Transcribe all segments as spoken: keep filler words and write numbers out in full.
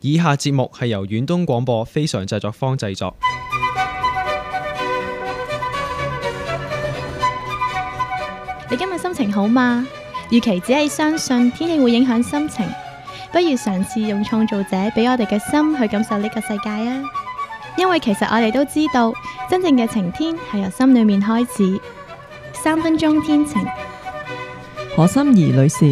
以下節目係由遠東廣播非常製作坊製作。 你今日心情好嗎？與其只係相信天氣會影響心情，不如嘗試用創造者俾我哋嘅心去感受呢個世界啊！因為其實我哋都知道，真正嘅晴天係由心裏面開始。三分鐘天晴， 何心怡女士。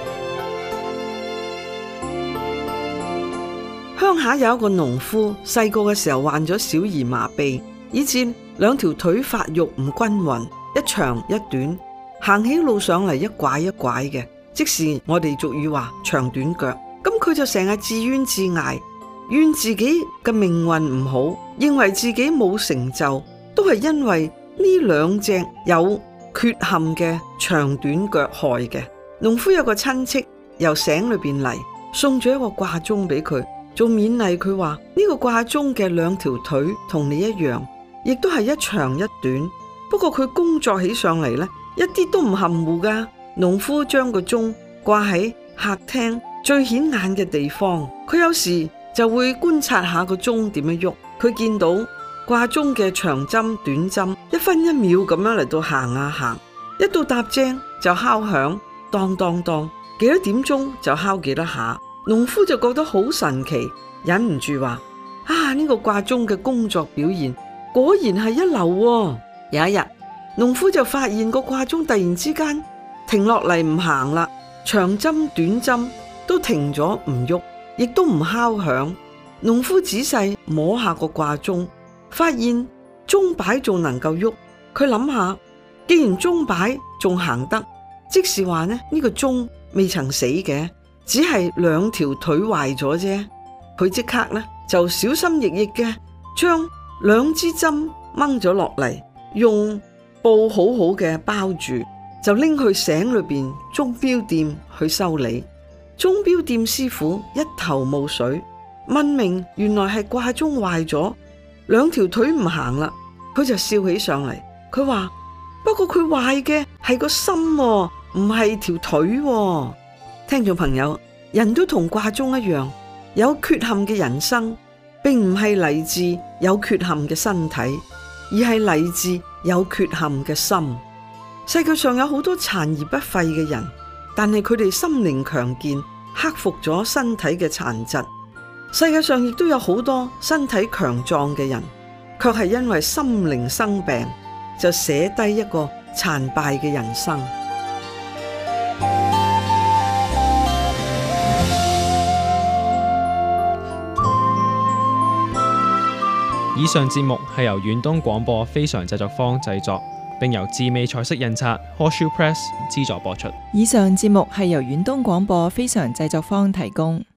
鄉下有一個農夫，細個嘅時候患咗小兒麻痹，以致兩條腿發育唔均勻，一長一短，行起路上嚟一拐一拐嘅，即是我哋俗語話長短腳。咁佢就成日自怨自艾，怨自己嘅命運唔好，認為自己冇成就，都係因為呢兩隻有缺陷嘅長短腳害嘅。農夫有個親戚由省裏邊嚟，送咗一個掛鐘俾佢，做勉勵佢話呢個掛鐘嘅兩條腿同你一樣，亦都係一長一短，不過佢工作起上嚟呢，一啲都唔含糊噶。農夫將個鐘掛喺客廳最顯眼嘅地方，佢有時就會觀察下個鐘點樣喐。佢見到掛鐘嘅長針短針一分一秒咁樣嚟到行啊行，一到搭正就敲響，當當當，幾多點鐘就敲幾多下。農夫就覺得好神奇，忍唔住話：啊，呢個掛鐘嘅工作表現果然係一流喎。有一日，農夫就發現個掛鐘突然之間停落嚟唔行啦，長針短針都停咗唔喐，亦都唔敲響。農夫仔細摸下個掛鐘，發現鐘擺仲能夠喐。佢諗下，既然鐘擺仲行得，即是話呢呢個鐘未曾死嘅，只係兩條腿壞咗啫。佢即刻呢就小心翼翼嘅將兩支針掹咗落嚟，用布好好嘅包住，就拎去省裏邊鐘錶店去修理。鐘錶店師傅一頭霧水，問明原來係掛鐘壞咗，兩條腿唔行啦。佢就笑起上嚟，佢話：不過佢壞嘅係個心喎，唔係條腿喎。聽眾朋友，人都同掛鐘一樣，有缺陷嘅人生，並唔係嚟自有缺陷嘅身體，而係嚟自有缺陷嘅心。世界上有好多殘而不廢嘅人，但係佢哋心靈強健，克服咗身體嘅殘疾。世界上亦都有好多身體強壯嘅人，卻係因為心靈生病，就捨低一個殘敗嘅人生。 以上節目係由遠東廣播非常製作坊製作，並由智美彩色印刷 Horseshoe Press 資助播出。 以上節目係由遠東廣播非常製作坊提供。